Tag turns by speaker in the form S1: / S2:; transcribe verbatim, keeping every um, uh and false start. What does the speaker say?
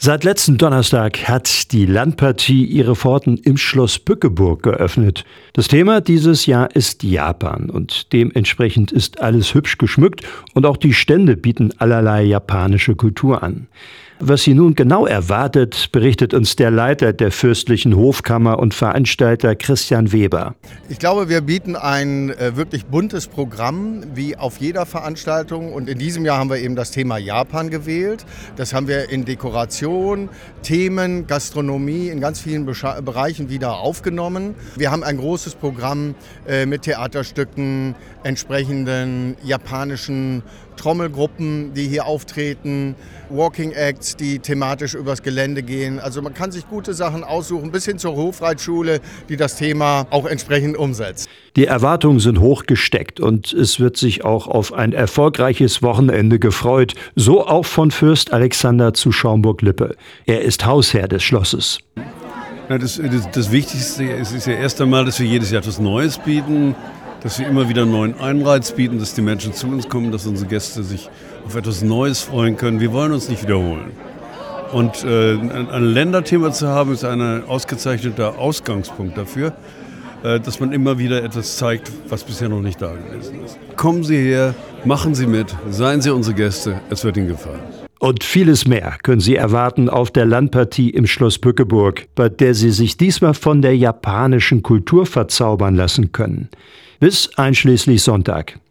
S1: Seit letzten Donnerstag hat die Landpartie ihre Pforten im Schloss Bückeburg geöffnet. Das Thema dieses Jahr ist Japan und dementsprechend ist alles hübsch geschmückt und auch die Stände bieten allerlei japanische Kultur an. Was sie nun genau erwartet, berichtet uns der Leiter der Fürstlichen Hofkammer und Veranstalter Christian Weber.
S2: Ich glaube, wir bieten ein äh, wirklich buntes Programm, wie auf jeder Veranstaltung. Und in diesem Jahr haben wir eben das Thema Japan gewählt. Das haben wir in Dekoration, Themen, Gastronomie in ganz vielen Bescha- Bereichen wieder aufgenommen. Wir haben ein großes Programm äh, mit Theaterstücken, entsprechenden japanischen Trommelgruppen, die hier auftreten, Walking Acts, die thematisch übers Gelände gehen. Also man kann sich gute Sachen aussuchen, bis hin zur Hofreitschule, die das Thema auch entsprechend umsetzt.
S1: Die Erwartungen sind hoch gesteckt und es wird sich auch auf ein erfolgreiches Wochenende gefreut. So auch von Fürst Alexander zu Schaumburg-Lippe. Er ist Hausherr des Schlosses.
S3: Ja, das, das, das Wichtigste ist, ist ja erst einmal, dass wir jedes Jahr etwas Neues bieten, dass wir immer wieder einen neuen Einreiz bieten, dass die Menschen zu uns kommen, dass unsere Gäste sich auf etwas Neues freuen können. Wir wollen uns nicht wiederholen. Und äh, ein, ein Länderthema zu haben, ist ein ausgezeichneter Ausgangspunkt dafür, äh, dass man immer wieder etwas zeigt, was bisher noch nicht da gewesen ist. Kommen Sie her, machen Sie mit, seien Sie unsere Gäste, es wird Ihnen gefallen.
S1: Und vieles mehr können Sie erwarten auf der Landpartie im Schloss Bückeburg, bei der Sie sich diesmal von der japanischen Kultur verzaubern lassen können. Bis einschließlich Sonntag.